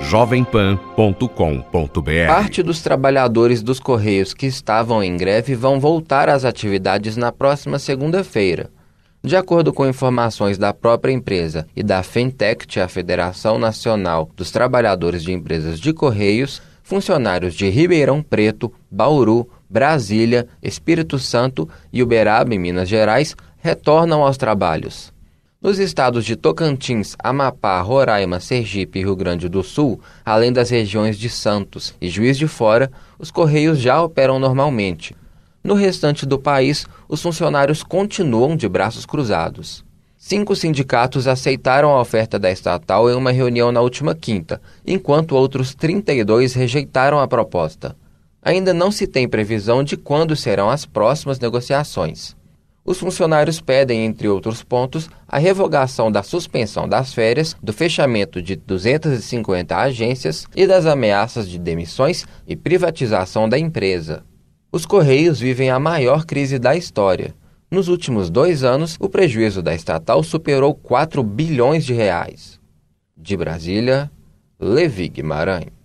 jovempan.com.br. Parte dos trabalhadores dos Correios que estavam em greve vão voltar às atividades na próxima segunda-feira. De acordo com informações da própria empresa e da FENTECT, a Federação Nacional dos Trabalhadores de Empresas de Correios, funcionários de Ribeirão Preto, Bauru, Brasília, Espírito Santo e Uberaba, em Minas Gerais, retornam aos trabalhos. Nos estados de Tocantins, Amapá, Roraima, Sergipe e Rio Grande do Sul, além das regiões de Santos e Juiz de Fora, os Correios já operam normalmente. No restante do país, os funcionários continuam de braços cruzados. 5 sindicatos aceitaram a oferta da estatal em uma reunião na última quinta, enquanto outros 32 rejeitaram a proposta. Ainda não se tem previsão de quando serão as próximas negociações. Os funcionários pedem, entre outros pontos, a revogação da suspensão das férias, do fechamento de 250 agências e das ameaças de demissões e privatização da empresa. Os Correios vivem a maior crise da história. Nos últimos 2 anos, o prejuízo da estatal superou 4 bilhões de reais. De Brasília, Levi Guimarães.